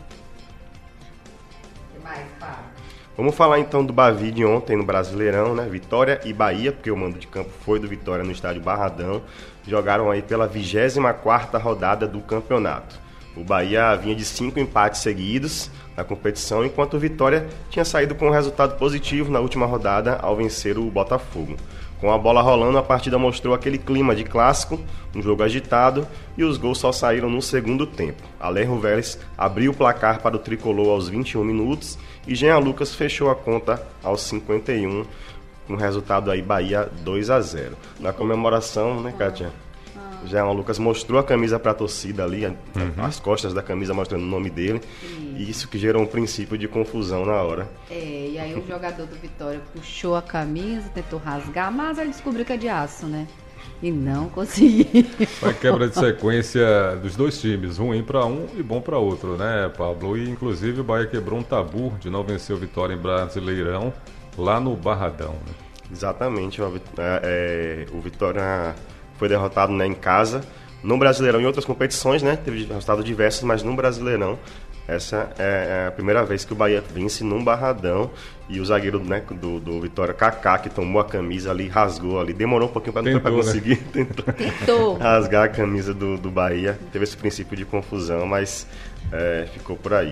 Que mais, Pablo? Vamos falar então do Bavi de ontem no Brasileirão, né? Vitória e Bahia, porque o mando de campo foi do Vitória no estádio Barradão. Jogaram aí pela vigésima quarta rodada do campeonato. O Bahia vinha de cinco empates seguidos na competição, enquanto o Vitória tinha saído com um resultado positivo na última rodada ao vencer o Botafogo. Com a bola rolando, a partida mostrou aquele clima de clássico, um jogo agitado, e os gols só saíram no segundo tempo. Alenro Vélez abriu o placar para o tricolor aos vinte e um minutos e Jean Lucas fechou a conta aos cinquenta e um, com o resultado aí Bahia dois a zero. Na comemoração, né, Kátia? Jean Lucas mostrou a camisa para a torcida ali, uhum. as costas da camisa mostrando o nome dele, isso. e isso que gerou um princípio de confusão na hora. É, e aí o jogador do Vitória puxou a camisa, tentou rasgar, mas ele descobriu que é de aço, né? E não conseguiu. Foi quebra de sequência dos dois times, ruim para um e bom para outro, né, Pablo? E inclusive o Bahia quebrou um tabu de não vencer o Vitória em Brasileirão lá no Barradão, né? Exatamente, o, é, o Vitória foi derrotado, né, em casa, no Brasileirão e em outras competições, né, teve resultados diversos, mas no Brasileirão, essa é a primeira vez que o Bahia vence num Barradão, e o zagueiro, né, do, do Vitória, Kaká, que tomou a camisa ali, rasgou ali, demorou um pouquinho para conseguir, né? tentou, tentou rasgar a camisa do, do Bahia, teve esse princípio de confusão, mas é, ficou por aí.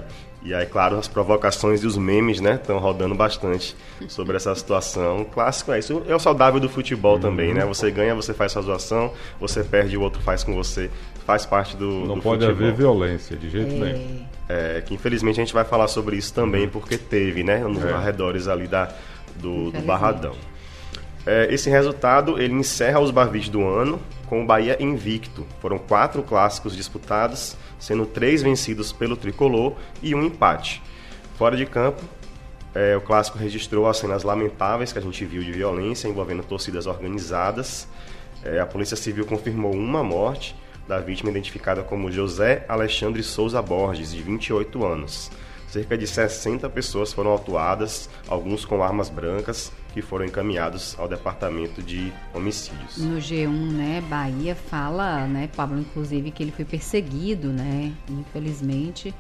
E aí, claro, as provocações e os memes, né, estão rodando bastante sobre essa situação. O clássico é isso, é o saudável do futebol uhum. também, né? Você ganha, você faz sua zoação, você perde, o outro faz com você, faz parte do, Não do pode futebol. haver violência, de jeito é... nenhum. É, que infelizmente a gente vai falar sobre isso também, porque teve, né, nos é. arredores ali da, do, do Barradão. É, esse resultado, ele encerra os Barbies do ano com o Bahia invicto. Foram quatro clássicos disputados, sendo três vencidos pelo Tricolor e um empate. Fora de campo, é, o clássico registrou as cenas lamentáveis que a gente viu de violência envolvendo torcidas organizadas. É, a Polícia Civil confirmou uma morte da vítima identificada como José Alexandre Souza Borges, de vinte e oito anos. Cerca de sessenta pessoas foram autuadas, alguns com armas brancas, que foram encaminhados ao Departamento de Homicídios. No G um, né, Bahia fala, né, Pablo, inclusive, que ele foi perseguido, né, infelizmente,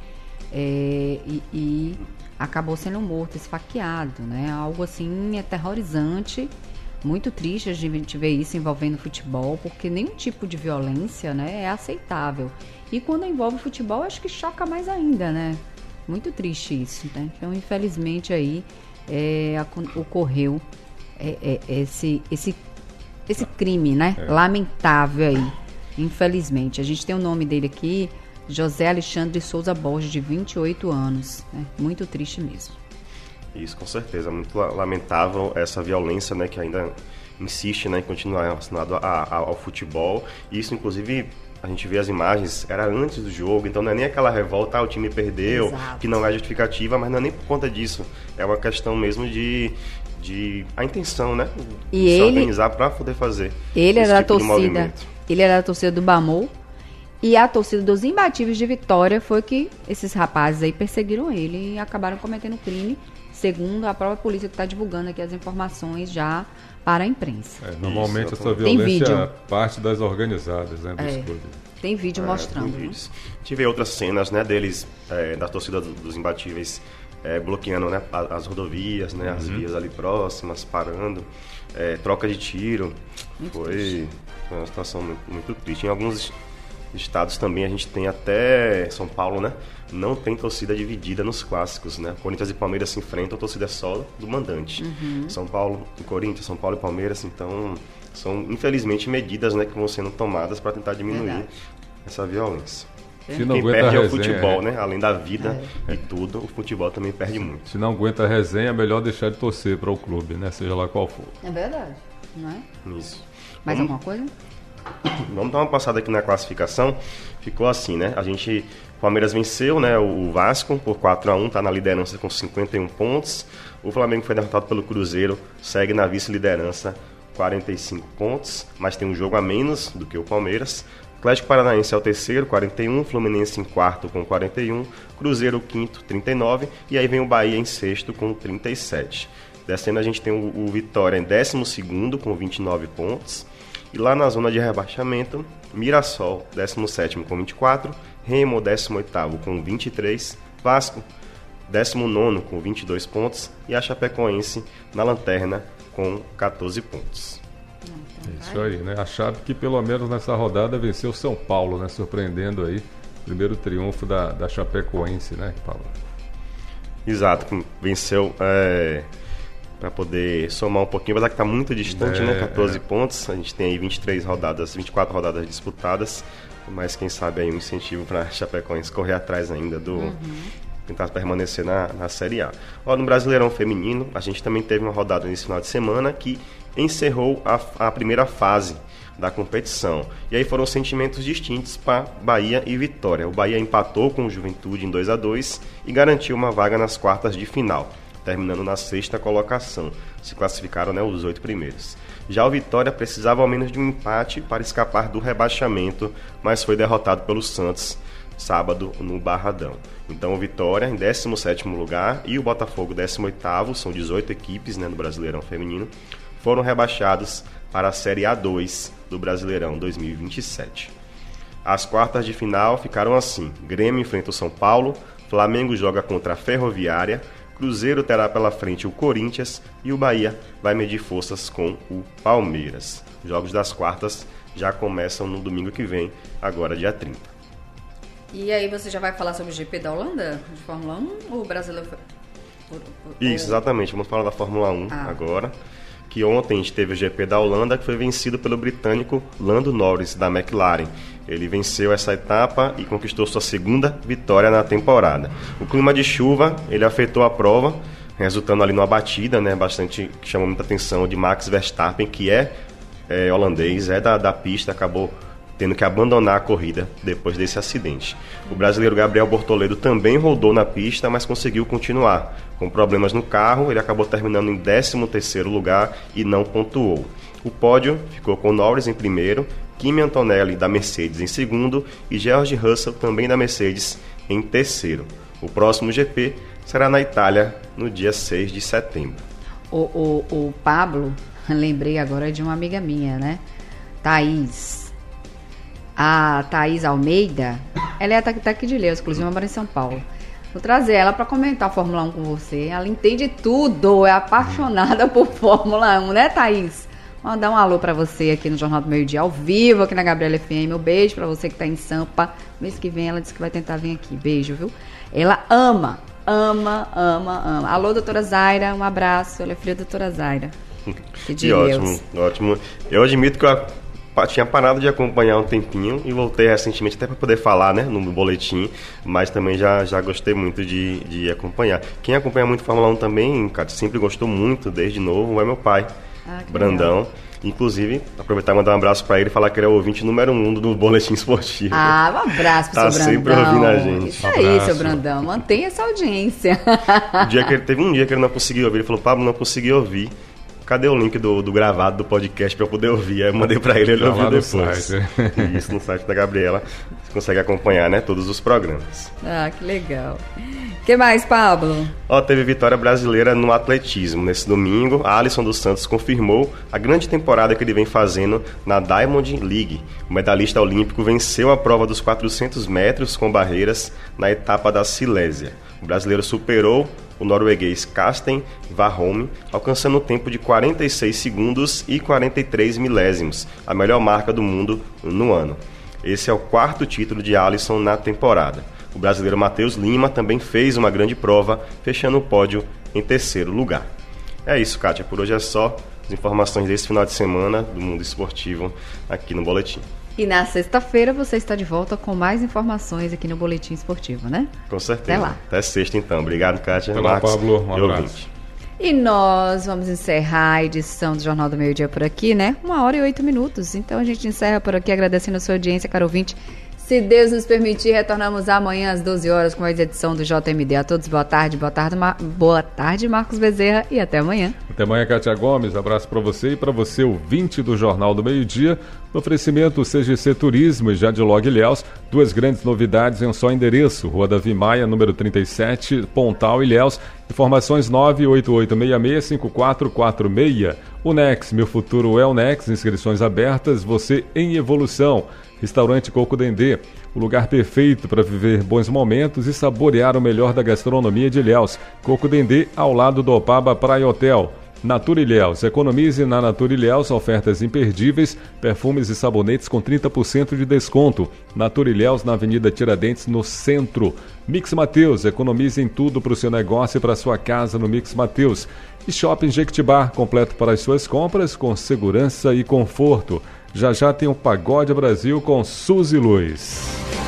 é, e, e acabou sendo morto, esfaqueado, né, algo assim aterrorizante, muito triste a gente ver isso envolvendo futebol, porque nenhum tipo de violência, né, é aceitável. E quando envolve futebol, acho que choca mais ainda, né? Muito triste isso, né? Então, infelizmente, aí é, ocorreu é, é, esse, esse, esse crime, né? É. Lamentável aí, infelizmente. A gente tem o nome dele aqui, José Alexandre Souza Borges, de vinte e oito anos. Né? Muito triste mesmo. Isso, com certeza. Muito lamentável essa violência, né? Que ainda insiste, né, em continuar relacionado a, a, ao futebol. E isso, inclusive... A gente vê as imagens, era antes do jogo, então não é nem aquela revolta, ah, o time perdeu, Exato. Que não é justificativa, mas não é nem por conta disso. É uma questão mesmo de, de a intenção, né? E de ele, se organizar para poder fazer ele esse era tipo a torcida, ele era a torcida do Bamou, e a torcida dos Imbatíveis de Vitória foi que esses rapazes aí perseguiram ele e acabaram cometendo crime, segundo a própria polícia que está divulgando aqui as informações já para a imprensa. É, normalmente Isso, essa violência parte das organizadas, né, dos é, clubes. Tem vídeo é, mostrando. Tem né? Tive outras cenas, né, deles, é, da torcida dos Imbatíveis, é, bloqueando, né, as, as rodovias, né, uhum. as vias ali próximas, parando, é, troca de tiro. Foi, foi uma situação muito, muito triste. Em alguns estados também a gente tem até São Paulo, né? Não tem torcida dividida nos clássicos, né? Corinthians e Palmeiras se enfrentam, a torcida é só do mandante. Uhum. São Paulo e Corinthians, São Paulo e Palmeiras, então são infelizmente medidas, né, que vão sendo tomadas para tentar diminuir Verdade. essa violência. Se não Quem aguenta perde a é o resenha, futebol, é. né? Além da vida é. e tudo, o futebol também perde muito. Se não aguenta a resenha, é melhor deixar de torcer para o clube, né? Seja lá qual for. É verdade, não é? Isso. Mais Vamos... alguma coisa? Vamos dar uma passada aqui na classificação. Ficou assim, né? A gente, o Palmeiras venceu, né, o Vasco por quatro a um, tá na liderança com cinquenta e um pontos. O Flamengo foi derrotado pelo Cruzeiro, segue na vice-liderança, quarenta e cinco pontos, mas tem um jogo a menos do que o Palmeiras. Atlético Paranaense é o terceiro, quarenta e um, Fluminense em quarto com quarenta e um, Cruzeiro quinto, trinta e nove, e aí vem o Bahia em sexto com trinta e sete. Descendo a gente tem o, o Vitória em décimo segundo com vinte e nove pontos. E lá na zona de rebaixamento, Mirassol, décimo sétimo com vinte e quatro, Remo, décimo oitavo com vinte e três, Vasco, décimo nono com vinte e dois pontos e a Chapecoense na lanterna com quatorze pontos. Isso aí, né? A Chape que pelo menos nessa rodada venceu o São Paulo, né? Surpreendendo aí, primeiro triunfo da, da Chapecoense, né, Paulo? Exato, venceu... É... para poder somar um pouquinho, mas que está muito distante, é, né? quatorze é. pontos, a gente tem aí vinte e três rodadas, vinte e quatro rodadas disputadas, mas quem sabe aí um incentivo para a Chapecoense correr atrás ainda do... Uhum. tentar permanecer na, na Série A. Ó, no Brasileirão Feminino, a gente também teve uma rodada nesse final de semana que encerrou a, a primeira fase da competição. E aí foram sentimentos distintos para Bahia e Vitória. O Bahia empatou com o Juventude em dois a dois e garantiu uma vaga nas quartas de final, terminando na sexta colocação. Se classificaram, né, os oito primeiros. Já o Vitória precisava ao menos de um empate para escapar do rebaixamento, mas foi derrotado pelo Santos sábado no Barradão. Então o Vitória em décimo sétimo lugar e o Botafogo décimo oitavo, são dezoito equipes, né, no Brasileirão Feminino, foram rebaixados para a Série A dois do Brasileirão dois mil e vinte e sete. As quartas de final ficaram assim: Grêmio enfrenta o São Paulo, Flamengo joga contra a Ferroviária, Cruzeiro terá pela frente o Corinthians e o Bahia vai medir forças com o Palmeiras. Os jogos das quartas já começam no domingo que vem, agora dia trinta. E aí você já vai falar sobre o G P da Holanda, de Fórmula um, ou o brasileiro foi... Isso, exatamente. Vamos falar da Fórmula um ah. agora. Que ontem a gente teve o G P da Holanda, que foi vencido pelo britânico Lando Norris, da McLaren. Ele venceu essa etapa e conquistou sua segunda vitória na temporada. O clima de chuva, ele afetou a prova, resultando ali numa batida, né, bastante, que chamou muita atenção, de Max Verstappen, que é, é holandês, é da, da pista, acabou tendo que abandonar a corrida depois desse acidente. O brasileiro Gabriel Bortoledo também rodou na pista, mas conseguiu continuar. Com problemas no carro, ele acabou terminando em décimo terceiro lugar e não pontuou. O pódio ficou com Norris em primeiro, Kimi Antonelli da Mercedes em segundo e George Russell também da Mercedes em terceiro. O próximo G P será na Itália no dia seis de setembro. O, o, o Pablo, lembrei agora de uma amiga minha, né? Thaís. A Thaís Almeida, ela é daqui de Ilhéus, inclusive mora em São Paulo. Vou trazer ela para comentar a Fórmula um com você. Ela entende tudo, é apaixonada por Fórmula um, né, Thaís? Vou mandar um alô para você aqui no Jornal do Meio Dia, ao vivo, aqui na Gabriela F M. Um beijo para você que tá em Sampa. Mês que vem ela disse que vai tentar vir aqui. Beijo, viu? Ela ama, ama, ama, ama. Alô, doutora Zaira, um abraço. Ela é filha da doutora Zaira. Que de ótimo, ótimo. Eu admito que eu tinha parado de acompanhar um tempinho e voltei recentemente até para poder falar, né, no boletim, mas também já, já gostei muito de, de acompanhar. Quem acompanha muito Fórmula um também, cara, sempre gostou muito, desde novo, é meu pai, ah, Brandão. Legal. Inclusive, aproveitar e mandar um abraço para ele e falar que ele é o ouvinte número um do Boletim Esportivo. Ah, um abraço pro tá seu Brandão. Tá sempre ouvindo a gente. Isso aí, seu Brandão, mantenha essa audiência. O dia que ele, teve um dia que ele não conseguiu ouvir, ele falou, Pablo, não consegui ouvir. Cadê o link do, do gravado do podcast para eu poder ouvir? Aí eu mandei para ele, ele ouviu depois. Isso, no site da Gabriela. Você consegue acompanhar, né, todos os programas. Ah, que legal. O que mais, Pablo? Ó, teve vitória brasileira no atletismo. Nesse domingo, a Alisson dos Santos confirmou a grande temporada que ele vem fazendo na Diamond League. O medalhista olímpico venceu a prova dos quatrocentos metros com barreiras na etapa da Silésia. O brasileiro superou o norueguês Karsten Warholm, alcançando um tempo de quarenta e seis segundos e quarenta e três milésimos, a melhor marca do mundo no ano. Esse é o quarto título de Alisson na temporada. O brasileiro Matheus Lima também fez uma grande prova, fechando o pódio em terceiro lugar. É isso, Kátia. Por hoje é só as informações desse final de semana do mundo esportivo aqui no Boletim. E na sexta-feira você está de volta com mais informações aqui no Boletim Esportivo, né? Com certeza. Até lá. Até sexta, então. Obrigado, Kátia. Até lá, Pablo. Um abraço. E nós vamos encerrar a edição do Jornal do Meio Dia por aqui, né? Uma hora e oito minutos. Então a gente encerra por aqui agradecendo a sua audiência, caro ouvinte. Se Deus nos permitir, retornamos amanhã às doze horas com mais edição do J M D. A todos, boa tarde, boa tarde, Mar... boa tarde, Marcos Bezerra, e até amanhã. Até amanhã, Kátia Gomes. Abraço para você e para você, ouvinte do Jornal do Meio Dia. No oferecimento C G C Turismo e Jadilog Ilhéus, duas grandes novidades em um só endereço. Rua Davi Maia, número trinta e sete, Pontal, Ilhéus. Informações nove oito oito seis seis cinco quatro quatro seis. Unex, meu futuro é Unex. Inscrições abertas, você em evolução. Restaurante Coco Dendê, o lugar perfeito para viver bons momentos e saborear o melhor da gastronomia de Ilhéus. Coco Dendê, ao lado do Opaba Praia Hotel. Natura Ilhéus, economize na Natura Ilhéus, ofertas imperdíveis, perfumes e sabonetes com trinta por cento de desconto. Natura Ilhéus, na Avenida Tiradentes, no centro. Mix Mateus, economize em tudo para o seu negócio e para a sua casa no Mix Mateus. E Shopping Jequitibá, completo para as suas compras, com segurança e conforto. Já já tem o Pagode Brasil com Suzy Luz.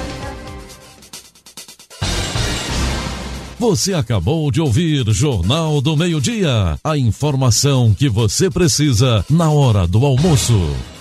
Você acabou de ouvir Jornal do Meio Dia. A informação que você precisa na hora do almoço.